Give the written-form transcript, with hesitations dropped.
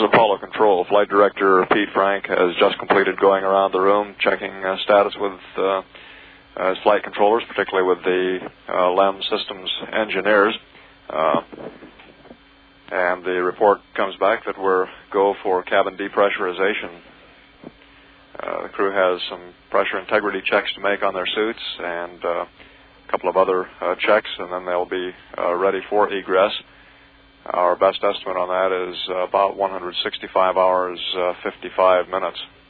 is Apollo Control. Flight Director Pete Frank has just completed going around the room, checking status with his flight controllers, particularly with the LEM systems engineers. And the report comes back that we're go for cabin depressurization. The crew has some pressure integrity checks to make on their suits and a couple of other checks, and then they'll be ready for egress. Our best estimate on that is about 165 hours, 55 minutes.